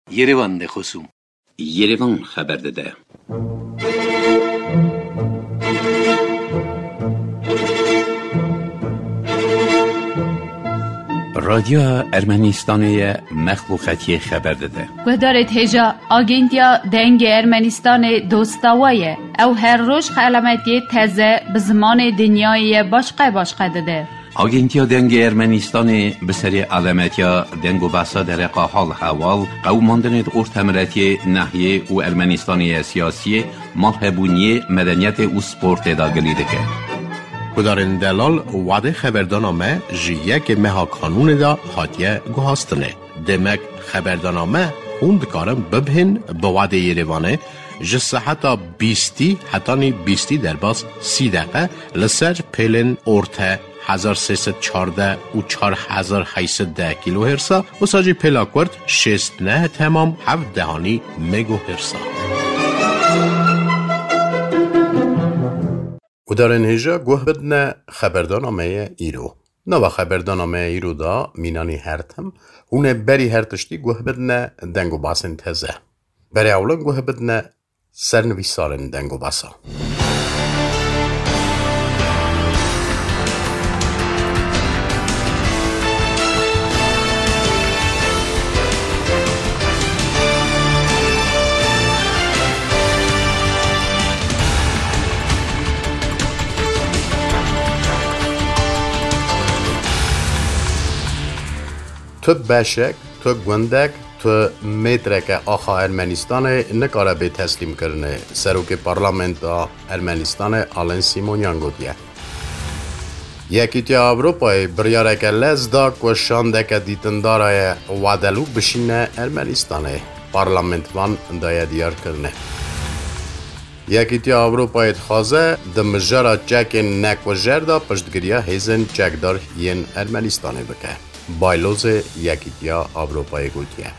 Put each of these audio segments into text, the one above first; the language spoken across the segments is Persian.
Yerevan de خصوم Yerevan خبر داده. رادیو ارمنستان مخلوقاتی خبر داده. گذارت هجا آگنتیا دنگ ارمنستان دوستاویه او هر روز علامتی تازه به زمان دنیای باشقه داده. آگنتیا دنگ ارمنستان به سری علامتیا دنگ و بسا در قاحال حوال قوماندنت ارتمرتی نحیه و ارمنستانی سیاسی مالهبونی مدنیت و سپورت داگلیده که کدارن دلال وعده خبردانامه جیه که مها کانون دا حاتیه گوهاستنه. دمک خبردانامه خوند کارم ببهن به وعده یریوانه جسه حتی 20 در باز 30 دقیقه لسر پیلن ارته 1314 و 4810 کیلو هرسا و ساجی پیلاکورد 69 تمام 7 دهانی مگو هرسا. و در انهجا گوه بدن خبردانامه ایرو. نوا خبردانامه ایرو دا مینانی هرتم هونه بری هرتشتی گوه بدن دنگو باسن تزه. بری اولا گوه بدن سرنویسارن دنگو باسا. تو بشک، تو گندک، تو مترک آخا ارمنستان نکاره به تسلیم کرنه سروک پارلمنت ارمنستان آلن سیمونیان گوتیه. یکیتی اروپای بریارک لزدا کشاندک دیتندارای وادلو بشینه ارمنستان پارلمنت وان دای دیار کرنه. یکیتی اروپای خازه دمجرا چک نکوژر دا پشتگیریا هیزن چکدار ین ارمنستان بکه. بایلوز یکیتیا اروپای گوتیه.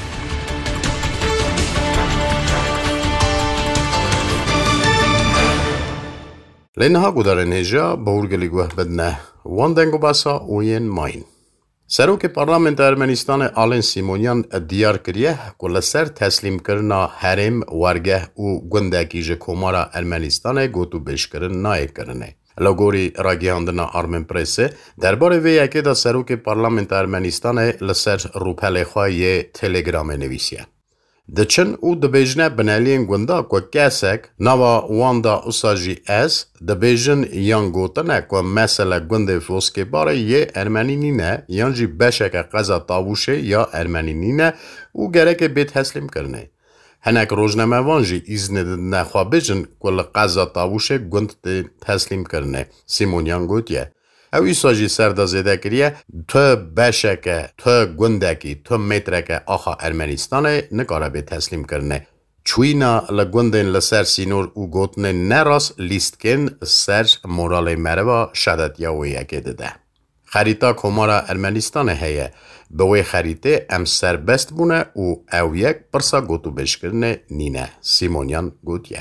لینها گودارن هجا بورگلی گوه بدنه وان دنگو باسا اوین ماین. سروک پارلمنت ارمنستان آلن سیمونیان دیار کریه که لسر تسلیم کرنا حرم ورگه و گندکی جه کمارا ارمنستان گوتو بش کرن نای کرنه. لگوری راگیاندنا آرمن پرسه درباره وی یکی دا سروک پارلمنت ارمنستان لسر روپل خواهی تلگرام نویسیه. دچن او دبیجنه بنالین گوندا که کسک نوا واندا اساجی از دبیجن یان گوتنه که مثلا گونده فوسکه باره یه ارمنی نینه یانجی بشک قضا تاوشه یا ارمنی نینه او گرک بیت تسلیم کرنه. هنک روزنامه وانجی ایزن نخواه بجن کل قضا تاوشه گند تسلیم کرنه. سیمونیان گوتیه. او ایساجی سردازیده کریه تو بشکه، تو گندکی، تو مترکه آخا ارمنستانه نکاره به تسلیم کرنه. چوینا لگندن لسر سینور او گوتنه نراس لیست کن سر مورال مروا شدت یاوی یکی دده. خریطا کمارا ارمنستانه هیه. به وی خریطه ام سربست بونه او او یک پرسا گوتو بشکرنه نینه. سیمونیان گوتیه.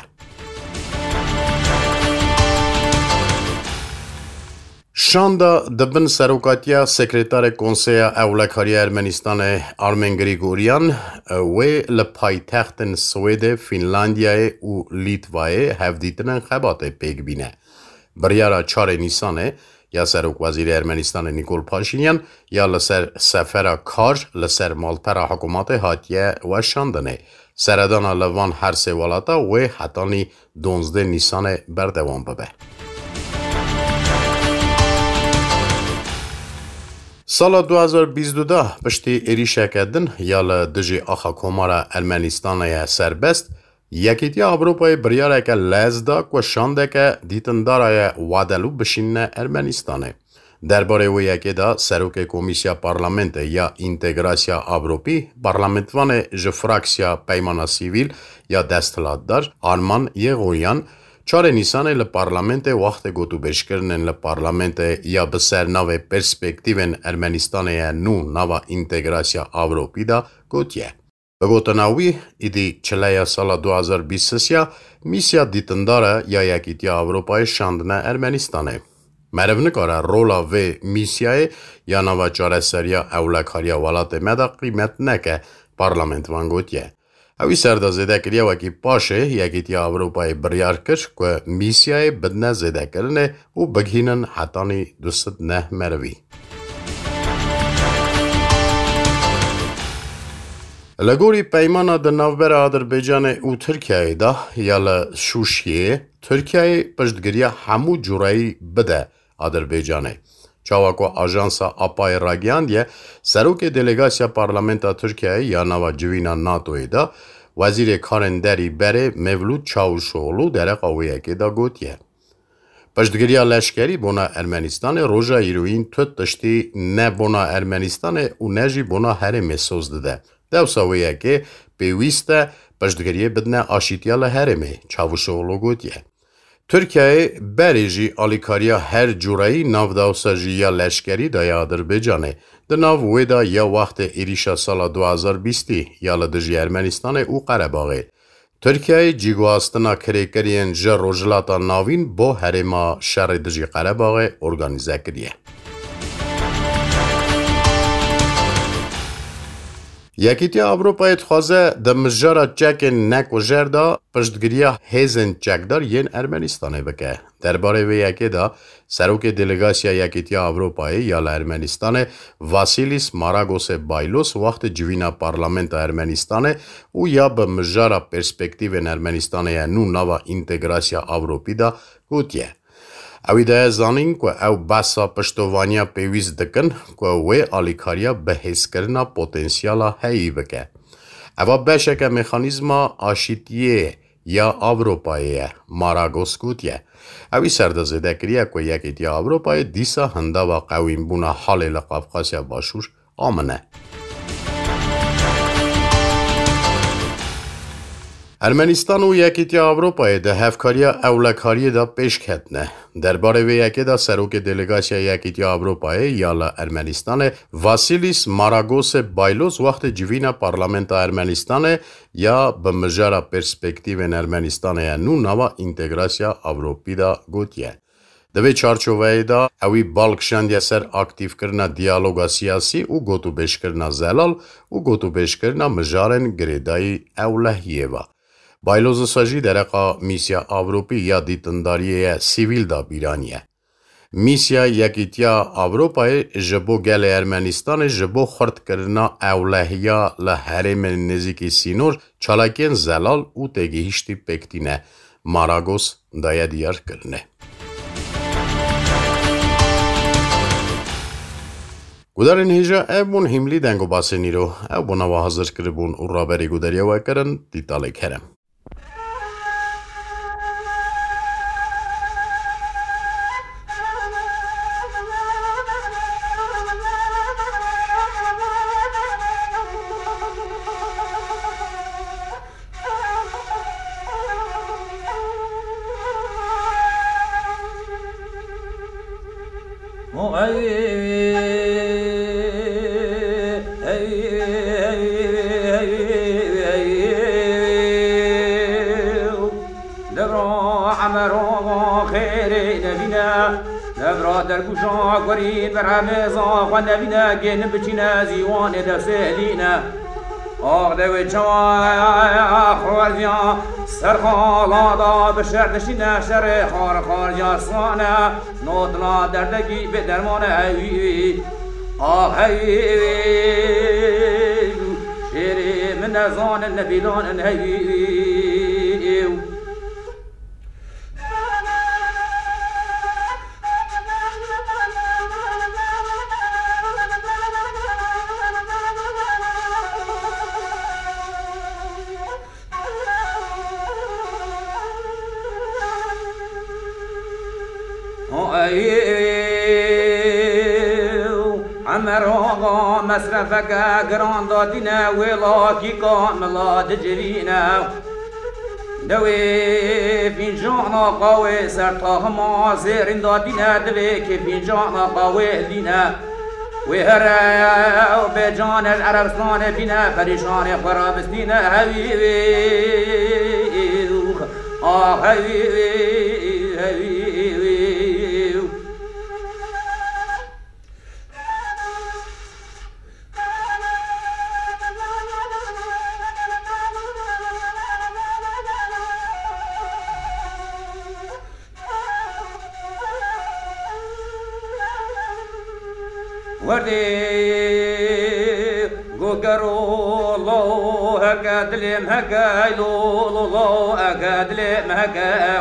شاندا دبن سروکاتیا سکرتار کنسیا اولکاری ارمنستان آرمن گریگوریان و لپایتخت سوئد فنلاندیا و لیتوای هفدیتن خبات پیگ بینه. بریارا 4 نیسانه یا سروک وزیر ارمنستان نیکول پاشینیان یا لسر سفر کار لسر مالپر حکومت هاتیه و شاندنه. سردان لوان هر سه والاتا و حتانی 12 نیسان بردوان ببه. سال 2022 پشتی ایریشه کردن یا لدجی آخا کمارا ارمنستان سربست یکیتی اروپای بریاره که لزدا و شانده که دیتندارای وادلو بشینه ارمنستانه. درباره و یکی دا سروک کمیسیا پارلمنت یا اینتگراسیا اروپی پارلمنتوان جفراکسیا پیمانا سیویل یا دستلاتدار آرمان یغویان 4 نیسان لپارلمنت وقت گوتو بشکرنن لپارلمنت یا بسر نوع پرسپکتیون ارمنستان نو نوع اینتگراسیا اروپی دا گوتیه. بگوتا نوی ایدی چلیا سال 2023 میسیا دیتنداره یا یکیتیا اروپای شاندنه ارمنستانه. معرف نکاره رولا و میسیای یا نوع چاره سریا اولکاریا ولات مدا قیمت نکه parlament vangotje. اوی سردا زده کریه وکی پاشه یکیتی اروپای بریار کش که میسیای بدنه زده کرنه و بگهینن حتانی 209 مروی. لگوری پیمانا ده نوبر آذربایجان و ترکیه ده یا شوشیه ترکیه پشتگیری همو جورایی بده آذربایجانه. چاواکو آژانسا آپای راگیان دیه سروک دلیگاسیا پارلمنتا ترکیه یا نوا جوینا ناتوی ده وزیر کارندری بره مولود چاوشولو در قویه که دا گوتیه. پشتگیری لشکری بونا ارمنستان روژا ایروین تو تشتی نه بونا ارمنستان و نجی بونا هرم سوز ده. دوساویه که پیوسته پشتگیری بدنه آشیتیال هرمه چاوشولو گوتیه. ترکیه بریجی آلیکاریا هر جورایی ناو داوساجی یا لشکری دای آذربایجانه. ده ناو ویدا یا وقت ایریشا سال 2020 یا لدجی ارمنستان او قرباغه. ترکیه جیگواستنا کریکرین جر روجلاتا ناوین با هرما شر دجی قرباغه ارگانیزه کریه. یکیتی اروپای تخوازه ده مجارا چک نک و جردا پشتگیریا هیزن چکدار ین ارمنستانه بکه. درباره وی یکی دا سروک دلیگاسیا یکیتی اروپای یا ارمنستانه واسیلیس ماراگوس بایلوس وقت جوینا پارلمنت ارمنستانه و یا به مجارا پرسپکتیو ارمنستانه نو نوا انتگراسیا اروپی دا گوتیه. اوی ده زانین که او بسا پشتوانیا پیویز دکن که وی آلیکاریا به حس کرنا پوتنسیالا هایی بکه. او بشک مکانیزما آشیتیه یا اروپاییه ماراگوس گوتیه. اوی سردازده کریه که یکیتی اروپای دیسا هنده و قویم بونا حال لقافقاسیا باشور آمنه. ارمنستان و یکیتی اروپای ده هفکاریا اولکاری دا پیش کتنه. درباره وی یکی دا سروک دلیگاسیا یکیتی اروپای یا ارمنستان واسیلیس ماراگوس بایلوس وقت جوینا پارلمنت ارمنستان یا به مجارا پرسپکتیو ارمنستان یا نو نوا انتگراسیا اروپی دا گوتیه. دوی چارچوبه دا اوی بالکشاندیا سر اکتیف کرنا دیالوگا سیاسی و گوتو بیش کرنا زلال و گوتو بیش کرنا مجارن گریدای اولهیه و. بایلوز ساجی درقا میسیا اروپی یا دیتنداریه سیویل دا بیرانیه. میسیا یکیتیا اروپای جبو گل ارمنستان جبو خرد کرنا اولهیا لحرم نزیکی سینور چالاکین زلال و تگیهشتی پکتینه ماراگوس دایه دیار کرنه. گودارن هیجا ابون هملی دنگو باسنی رو ابون و حاضر کربون او رابری گوداریا و کرن دیتاله کرم. درگوشا قرید بر رمضان خوان نبینا گن بچینا زیوان دسلینا آق دوی چوا خوارجان سرخالا دا بشر نشینا شر خارجان سوانا نوتنا دردگی به درمان هیوی آق هیوی شیری من نزان نبیلان هیوی عمرها مصرفك قرانداتنا ولاكي كاملا تجرينا دوي فنجانا قوي سرطاهما زيرين داتنا دوي كفنجانا قوي لنا وهرا بجان العربستان بنا فريشان خرابستنا حبيبي حبيبي کردی گوگرو لو هکدلیم هکای لو هکدلیم هکاو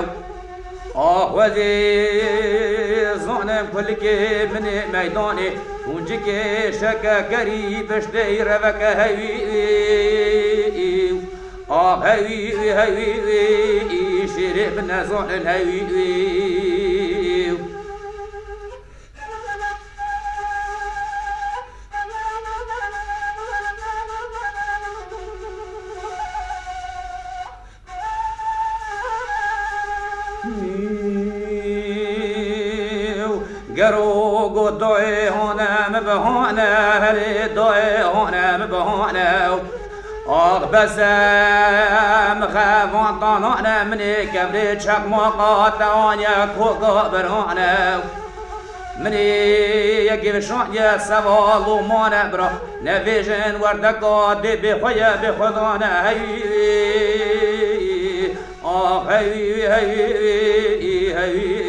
آخوزی زانم کل که من میدانی اونجا که شکا گری پشتی روک هوی هوی هوی شریف نزان هوی گرو گو دوی هونم بهانه هلی دوی هونم بهانه آغ بزم خوان طانانه منی کبری چکماقات آنیا کوگا برانه منی یکی بشان یه سوال و مانه برا نویجن وردکا دی بخویه بخودانه هی آغ هی هی هی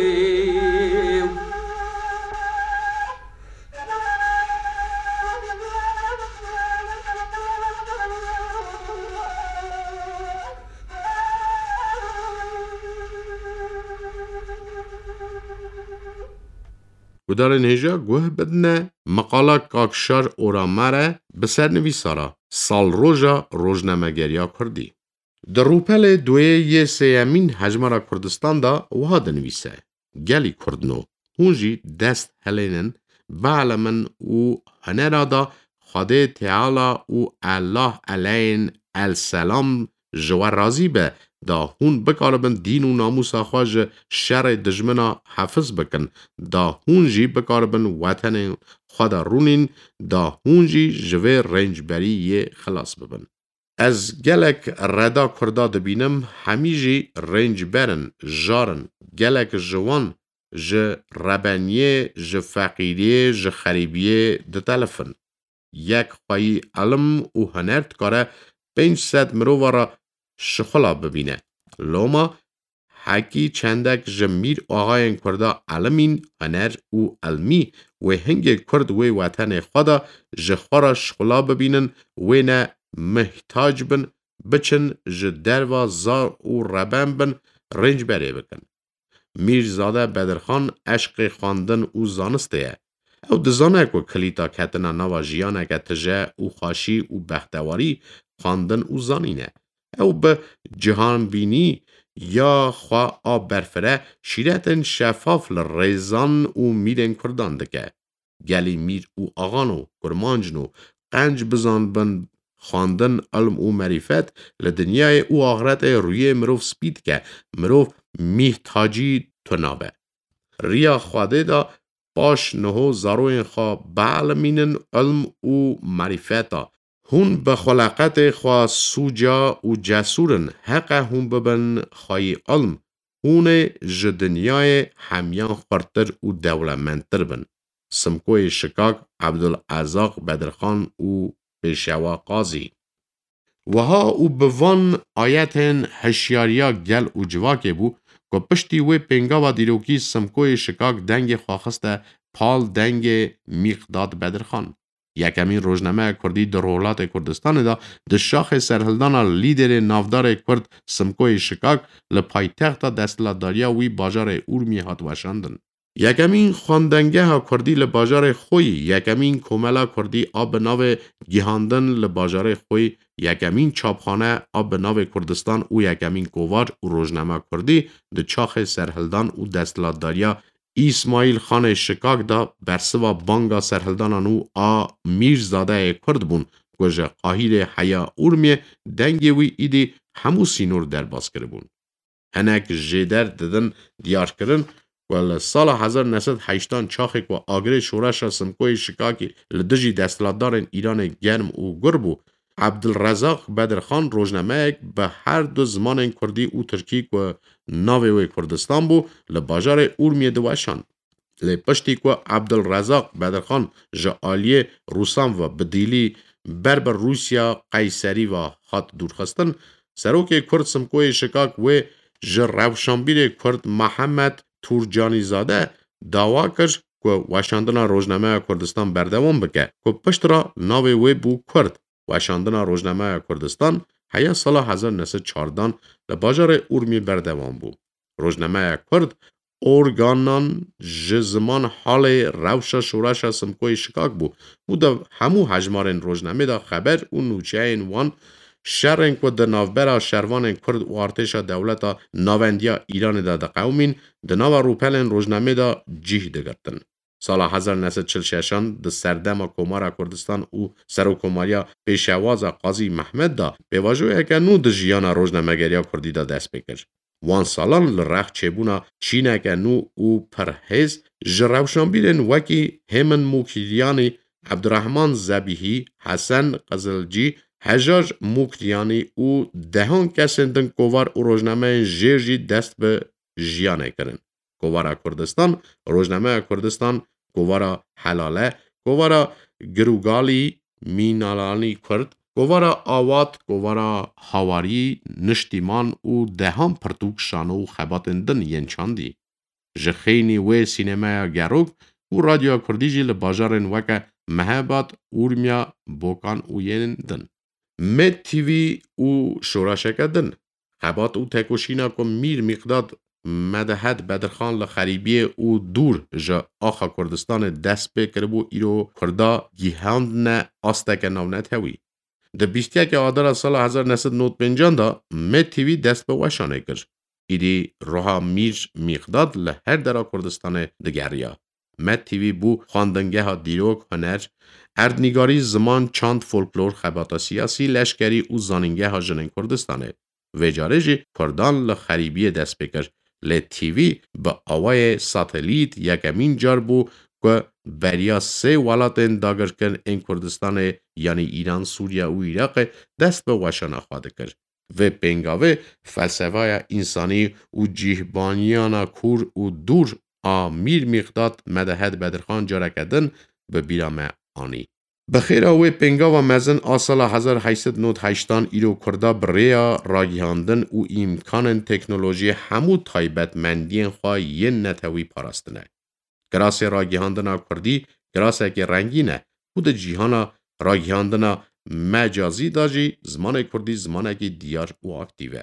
گدار نهجا گوه بدنه مقاله کاکشار اورامره بسر نویسارا سال روژا روژنامه‌گریا کردی. در روپل دوی یه سیامین هجمارا کردستان دا وها دنویسه. گلی کردنو هونجی دست هلینن بعلمن و هنرا دا خاده تعالی و الله علین السلام جوار رازی به دا هون بکاربن دین و ناموس خواج شر دجمنا حفظ بکن دا هون جی بکاربن وطن خدا رونین دا هون جی جوه رنج بری یه خلاص ببن. از گلک ردا کردا دبینم همی جی رنج برن جارن گلک جوان ج ربانیه ج فقیریه ج خریبیه ده تلفن. یک خواهی علم و هنرد کاره 500 مروارا شخلا ببینه. لوما حکی چندک جمیر آقاین کرده علمین هنر و علمی و هنگ کرد و وطن خدا جخورا شخلا ببینن و نه محتاج بن بچن جدر و زار و ربن بن رنج بره بکن. میرزاده بدرخان عشق خواندن و زانسته او دزانه که کلیتا کتنا نوا جیانه که تجه و خاشی و بختواری خواندن و زانینه. او به جهان بینی یا خواه آب برفره شیرتن شفاف لرزان و میرن کردان دکه. گلی میر و آغانو کرمانجنو قنج بزان بن خواندن علم و معرفت لدنیای او آخرت روی مروف سپید که مروف محتاجی تنابه. ریا خواده دا باش نهو زاروین خواه بعلمینن علم و معرفتا هون به خلاقت خواه سوجا و جسورن حق هون ببن خواهی علم هون جدنیای همیان خورتر و دولمنتر بن. سمکوی شکاک عبدالعزاق بدرخان و پیشوا قاضی وها او بوان آیتن هشیاریا گل و جواکه بو که پشتی وی پنگا و دیروکی سمکوی شکاک دنگ خواخسته پال دنگ میقداد بدرخان. یکمین روزنامه کردی در ولایت کردستان دا د شاخ سرهلدان لیدر نافدار کرد سمکوی شکاک لپایتخت دستلاتداریا وی باجار اورمی هات وشاندن. یکمین خواندنگه ها کردی لباجار خوی، یکمین کوملا کردی آب ناو گیهاندن لباجار خوی، یکمین چاپخانه آب ناو کردستان و یکمین کوواج و روزنامه کردی د چاخ سرهلدان و دستلاتداریا اسماعیل خان شکاک دا برسوا بانگا سرهلدانانو میرزاده کرد بون گوژه قاهیر حیا اورمی دنگی وی ایدی همو سینور در باز کرد بون. هنک جیدر ددن دیار کرن و سال 1980 چاخک و آگره شورش سمکوی شکاکی لدجی دستلاتدارن ایران گرم و گربو عبدالرزاق بدرخان روزنامه به هر دو زمان کردی و ترکی و ناوی کردستان بو لباجار اورمی دوشان. لپشتی که عبدالرزاق بدرخان جعالی روسان و بدیلی بربر روسیا قیصری و خط دورخستن سروک کرد سمکوی شکاک و روشنبیر کرد محمد تورجانی زاده دعوا کرد که وشاندنا روزنامه کردستان بردوام بکه که پشت را ناوی وی بو کرد. وشاندنا روزنامه کردستان هیا سال 1914 لباجار اورمی بردوام بو. روزنامه کرد ارگانان جزمان حال روشا شورشا سمکوی شکاک بو. او دا همو حجمارن روزنامه دا خبر و نوچه این وان شرن که دا نافبرا شروان کرد و ارتشا دولتا ناوندیا ایران دا دا قومین دا ناو روپلن روزنامه دا جیه دگرتن. سال 1946 دا سردم کمار کردستان و سروکماریا پیشواز قاضی محمد دا به واجوه که نو دا جیانا روزنامه گریا کردی دا دست بکر. وان سالان لرخ چبونا چینه که نو او پرهز جراوشان بیرن وکی همن موکیلیانی عبدالرحمن زبیهی حسن قزلجی حجاج موکلیانی او دهان کسندن کوار او روزنامه جیرجی دست به جیانه کرن. کوارا کردستان، روزنامه کردستان، کوارا حلاله، کوارا گروگالی مینالانی کرد، کوارا آوات، کوارا حواری نشتیمان او دهان پرتوک شانو خباتندن ینچاندی. جخینی و سینما گروک او رادیو کردیجی لباجارن وکه مهبات اورمیا بوکان او یندن. مد تیوی او شوراشکه دن. خبات او تکوشینا که میر مقداد مدهد بدرخان لخریبیه او دور جا آخا کردستان دست بکربو ایرو کردا گیهاند نه آستک نونت هوی. ده 21 آذر سال 1995 دا مد تیوی دست به وشانه کر. ایدی روها میر مقداد لهر درا کردستان دگریا. مد تیوی بو خواندنگه ها دیروک هنر، اردنگاری زمان چاند فولکلور خباتا سیاسی لشکری او زاننگه ها جنن کردستانه. وجاره جی کردان لخریبیه دست بکر. لی تیوی با آوای ساتلیت یکمین جار بو که بریا 3 ولاتن داگر کن این کردستان یعنی ایران، سوریا و عراق دست به وشانه خواده کرد. و پنگاوه فلسفه انسانی و جیهبانیانا کور و دور میر مقداد مدهد بدرخان جاره کدن به بیرام آنی. بخیر اوی پنگاوه مزن آسال 1898 ایرو کرده بریا راگیاندن و امکان تکنولوژی همو تایبت مندین خواه یه نتوی پاراستنه. گراس راگیاندن کردی گراسه که رنگینه و ده جیهانا راگیاندن مجازی داجی زمان کردی زمانه که دیار و اکتیوه.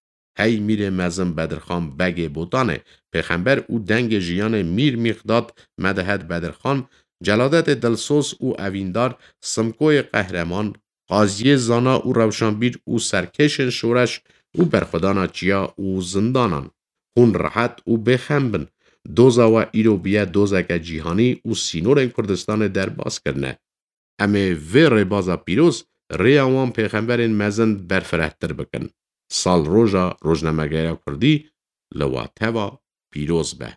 هی میر مزن بدرخان بگه بودانه پیغمبر او دنگ جیان میر مقداد مدهد بدرخان جلادت دلسوز او اویندار سمکوی قهرمان قاضی زانا او روشنبیر او سرکشن شورش او برخدانا چیا او زندانان هون راحت او بخمبن دوزا و ایرو بیه دوزا که جیهانی او سینور کردستان در باز کرنه. اما وی ربازا پیروز ریاوان پیغمبرین مزن برفرهتر بکن. سال روژا روزنامه‌گرا کردی لواتوا پیروز به.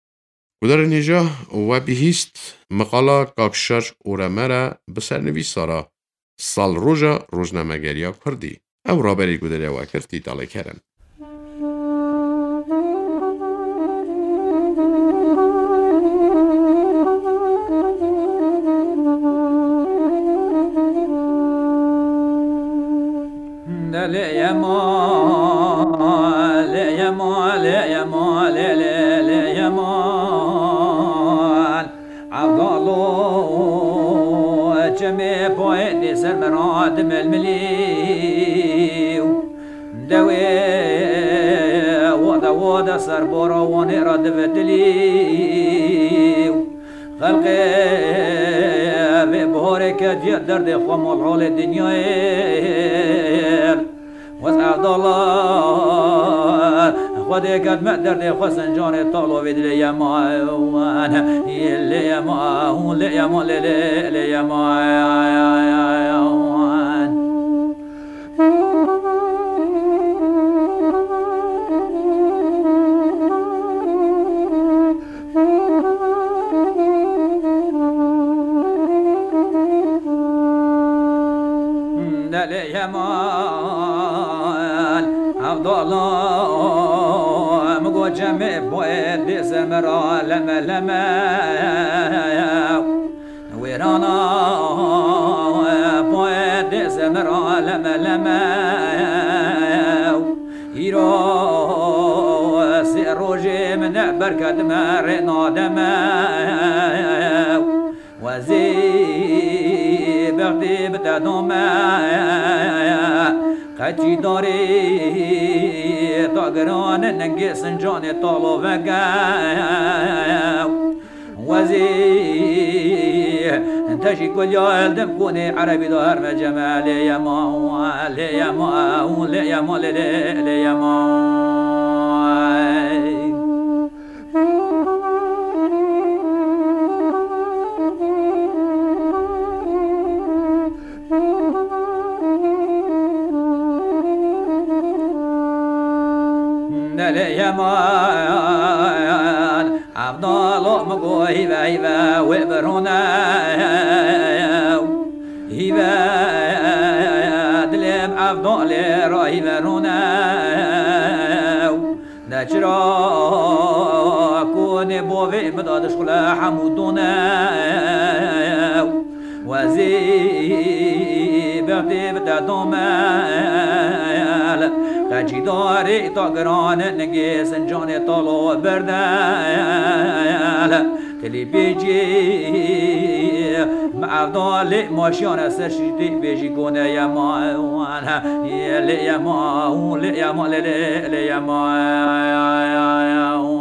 کدر نیجا و بهیست مقاله کاکشر اورمره بسرنویس سارا سال روژا روزنامه‌گرا کردی. او رابری کدر و کرتی تاله کرن. جميع بوين سرمراد ململيو دوي ودا سربورا ونراد فتليو خلقي ببهورك جيد درد خمول حول الدنيا وسعد الله خودي قد ما درد خسن جاني طالو بيد لي ما يلي ما لي ما لي ما جمع بوید زمرا لما لما ویرانا بوید زمرا لما لما ایرو سیرو روجي من بركة مر نادم وزي بغدي بتدوم قتي داري طاقران نقص جاني طالو وقاو وزي انتشي كل يوم دم كوني عربي دار مجمع لي يا ما لي يا ما لي يا ما لي يا ما اليمان عبد الله مقوي هيبا وبرونا هيبا دلم عبد الله راهي برونا نجرا كوني بوفي مدادش خلا حمودونا وزي بغدي بتدومال قجي داري طاقران نقيس جاني طالو بردال تلي بيجي مع ضالي ماشيانا سرشيدي بيجي كونا يا ما يلي يا ما لي يا ما لي يا ما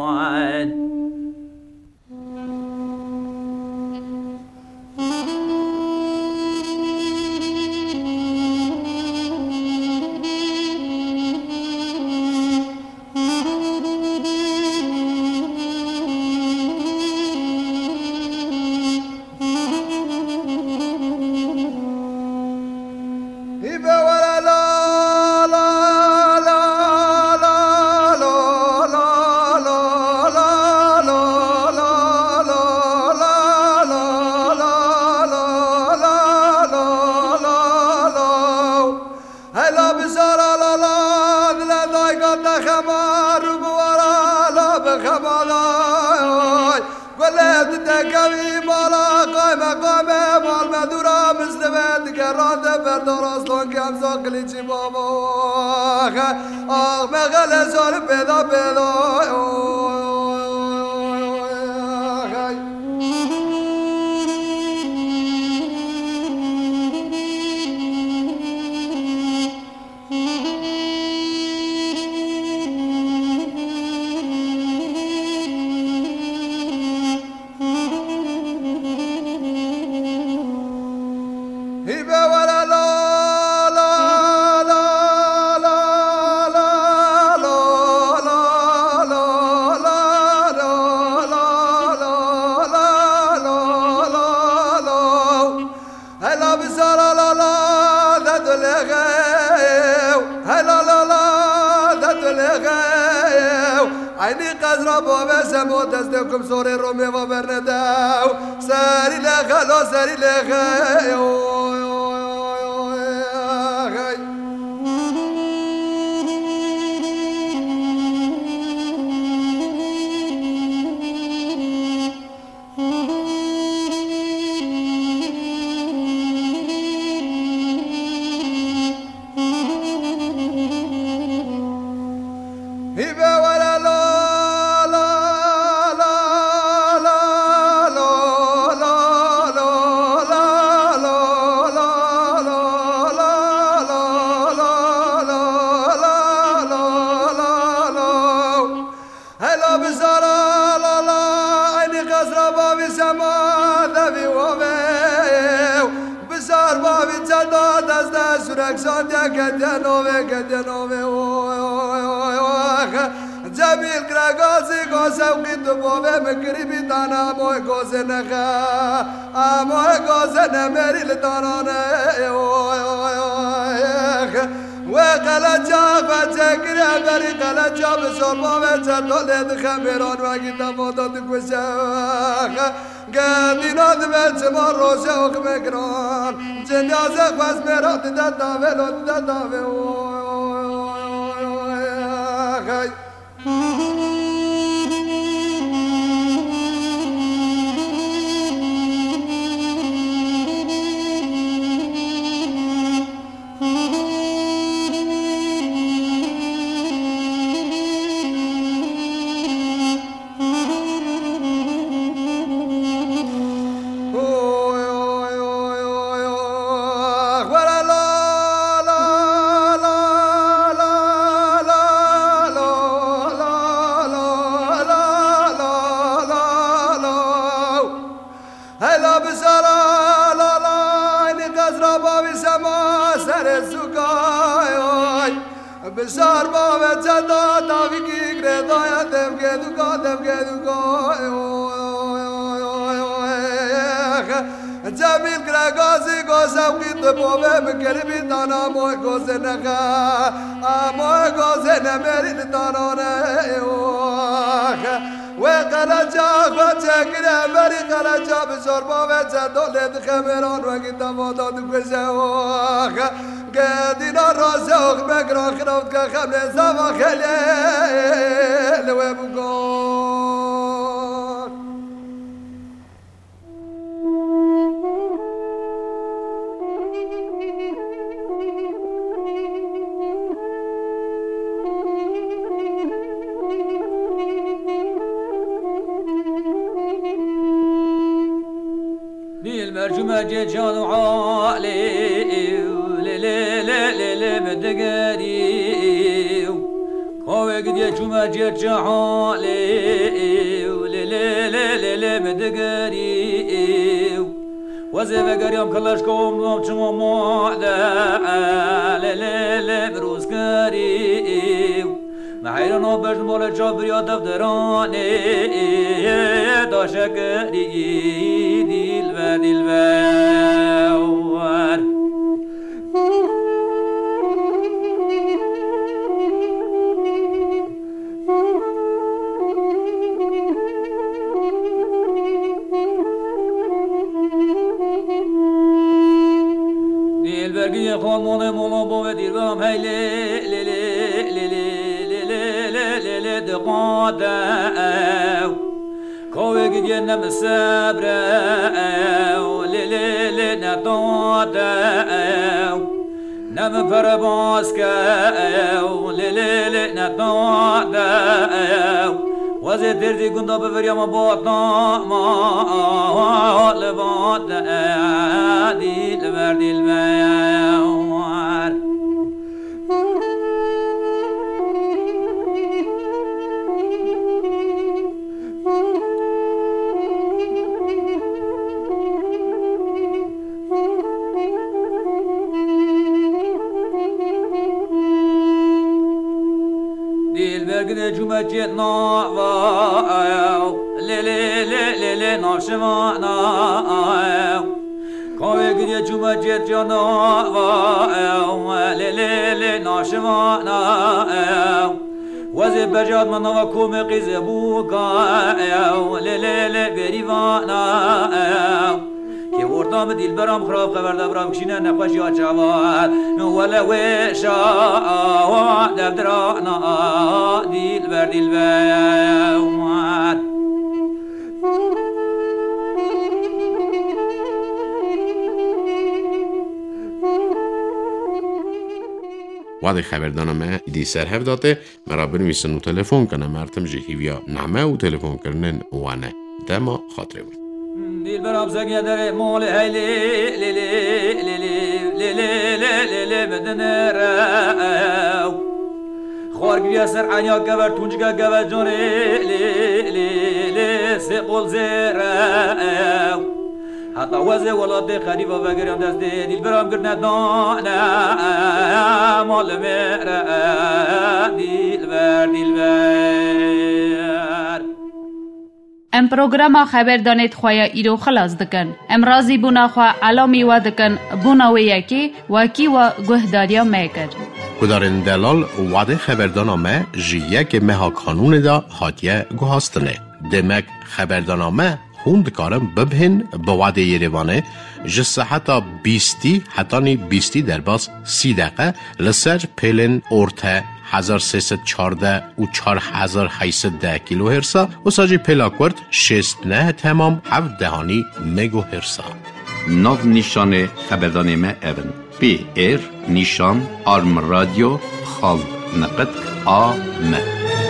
عيني قزرة بابا سمو تزدكم سوري رومي وبرنداو ساري لخلو ساري لخيو جميل كراغازي غوسا وقيت بوبه مقربي دانا موي غوزنخا موي غوزن مري لدانانه وقلجا فجكرا بري قلجا بسرما وجدولد خميران وقيت مودد كوشا قادينا دمت مروشا وخمكران جنازة خواز مرات دداوه لو دداوه سوکای بشار با وجدا داوی کی گردایا دم گدوکا جمیل گرگازی گوزم کی تو بوبه مکربی دانا موی گوزه نخا موی گوزه نمیری دانانه و قلجا خچکره بری قلجا بشار با وجدا لد خمران و کی تمادا دکشه قدینا رازق بگران خرافت که خمله زما خلیل و بگان ديل مرجمة جان عالي ليلي مدقاري قوي قد يجمع جعالي ليلي مدقاري وزي بقريم كلاش كوم نوم چمو معدا ليلي بروزكاري محيران وبرد مولا جابري دفتراني داشكري دلبر دلبرگی خامون مولا بو دیرم هی لی دقاده کوی گیه نم صبره لی نداده نم پرواز که لی نداده وزی دردی گنده بفریم باطنا ما لباده دلبر دلبر جمعه ناواو لی ناشماناو کوی گیه جمعه جاناواو لی ناشماناو وزی بجاد منو کوم قیزه بوکاو لی بریواناو که ورتام دلبرم خراب خبر دبرم کشینه نخوش یا جواد ولا وشا دبدرانا دلبر وادي خبردانمه دی سر هفداته مرا بنویسن و تلفن کنه مرتم جهیویا نعمه و تلفن کرنن وانه دما خاطره بود دلبرم زگیه داره مال هیلی بدن رو خارگیه سر عنیا گور تونجگه گور جانه سقل زیره حتی وزه ولاده خریفه بگرم دست دلبرم گرنه دانه مال میره دلبر ام پروگرام خبر دانید خواه ایرو خلاص دکن. ام رازی بونا خواه علامی و دکن بونا و یکی وکی و گهداریا میکر. کدارن دلال وعده خبردانامه جیه که مها کانون دا حاتیه گوهاستنه. دمک خبردانامه خوند کارم ببهن به وعده یریوانه جسه حتی 20 در باز 30 دقیقه لسر پیلن ارته 1314 و 4810 کیلو هرسا و ساجی پلاکورد 69 تمام 7 دهانی مگو هرسا. ناو نیشان خبردانمه اون پی ایر نیشان آرم رادیو خال نقد آمه